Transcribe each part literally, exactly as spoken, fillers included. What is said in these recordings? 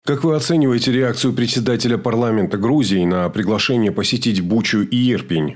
Как вы оцениваете реакцию председателя парламента Грузии на приглашение посетить Бучу и Ирпень?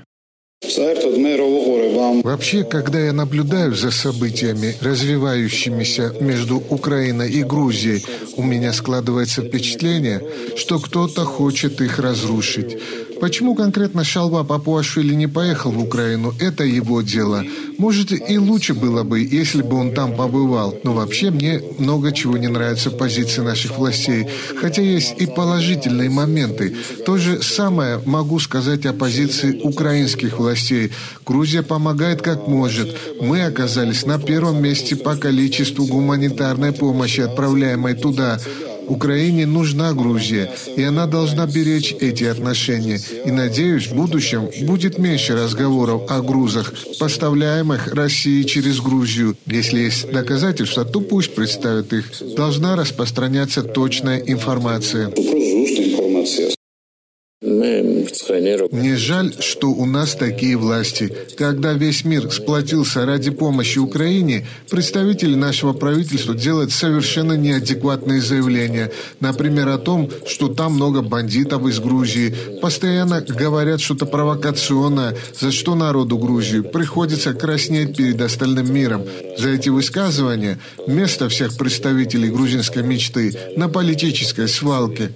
Вообще, когда я наблюдаю за событиями, развивающимися между Украиной и Грузией, у меня складывается впечатление, что кто-то хочет их разрушить. Почему конкретно Шалва Папуашвили не поехал в Украину, это его дело. Может, и лучше было бы, если бы он там побывал. Но вообще мне много чего не нравится в позиции наших властей. Хотя есть и положительные моменты. То же самое могу сказать о позиции украинских властей. Грузия помогает как может. Мы оказались на первом месте по количеству гуманитарной помощи, отправляемой туда. Украине нужна Грузия, и она должна беречь эти отношения. И, надеюсь, в будущем будет меньше разговоров о грузах, поставляемых Россией через Грузию. Если есть доказательства, то пусть представят их. Должна распространяться точная информация. Мне жаль, что у нас такие власти. Когда весь мир сплотился ради помощи Украине, представители нашего правительства делают совершенно неадекватные заявления. Например, о том, что там много бандитов из Грузии. Постоянно говорят что-то провокационное, за что народу Грузии приходится краснеть перед остальным миром. За эти высказывания место всех представителей грузинской мечты на политической свалке.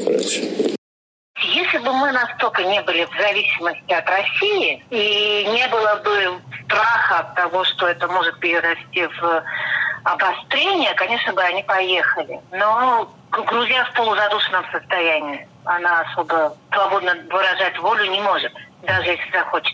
Если бы мы настолько не были в зависимости от России и не было бы страха от того, что это может перерасти в обострение, конечно бы они поехали. Но Грузия в полузадушенном состоянии. Она особо свободно выражать волю не может, даже если захочет.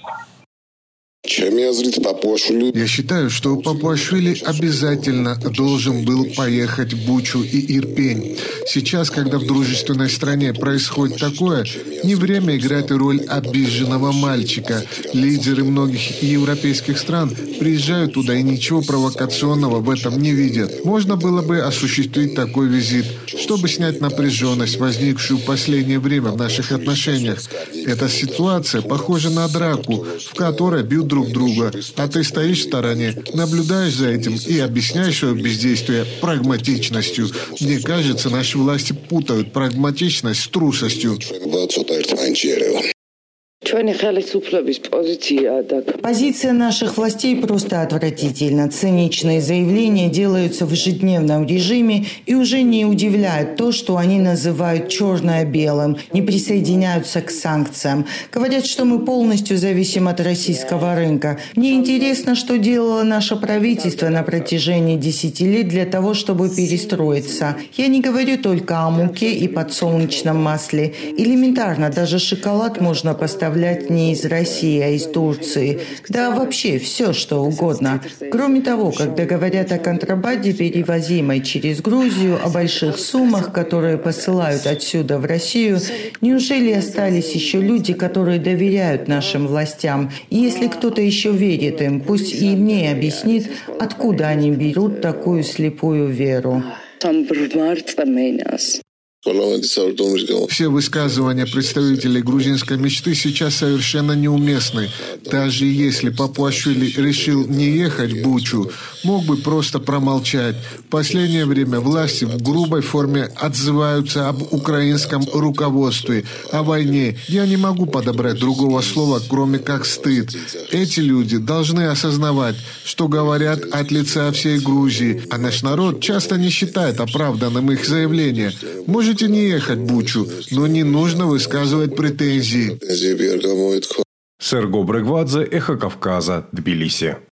Я считаю, что Папуашвили обязательно должен был поехать в Бучу и Ирпень. Сейчас, когда в дружественной стране происходит такое, не время играть роль обиженного мальчика. Лидеры многих европейских стран приезжают туда и ничего провокационного в этом не видят. Можно было бы осуществить такой визит, чтобы снять напряженность, возникшую в последнее время в наших отношениях. Эта ситуация похожа на драку, в которой бьют друг друга, а ты стоишь в стороне, наблюдаешь за этим и объясняешь свое бездействие прагматичностью. Мне кажется, наши власти путают прагматичность с трусостью. Позиция наших властей просто отвратительна. Циничные заявления делаются в ежедневном режиме и уже не удивляет то, что они называют черное белым, не присоединяются к санкциям. Говорят, что мы полностью зависим от российского рынка. Мне интересно, что делало наше правительство на протяжении десяти лет для того, чтобы перестроиться. Я не говорю только о муке и подсолнечном масле. Элементарно, даже шоколад можно поставить не из России, а из Турции. Да вообще все, что угодно. Кроме того, когда говорят о контрабанде, перевозимой через Грузию, о больших суммах, которые посылают отсюда в Россию, неужели остались еще люди, которые доверяют нашим властям? И если кто-то еще верит им, пусть и мне объяснит, откуда они берут такую слепую веру. Все высказывания представителей грузинской мечты сейчас совершенно неуместны. Даже если Папуашвили решил не ехать в Бучу, мог бы просто промолчать. В последнее время власти в грубой форме отзываются об украинском руководстве, о войне. Я не могу подобрать другого слова, кроме как стыд. Эти люди должны осознавать, что говорят от лица всей Грузии, а наш народ часто не считает оправданным их заявление. Можете не ехать в Бучу, но не нужно высказывать претензии. Серго Брегвадзе, Эхо Кавказа, Тбилиси.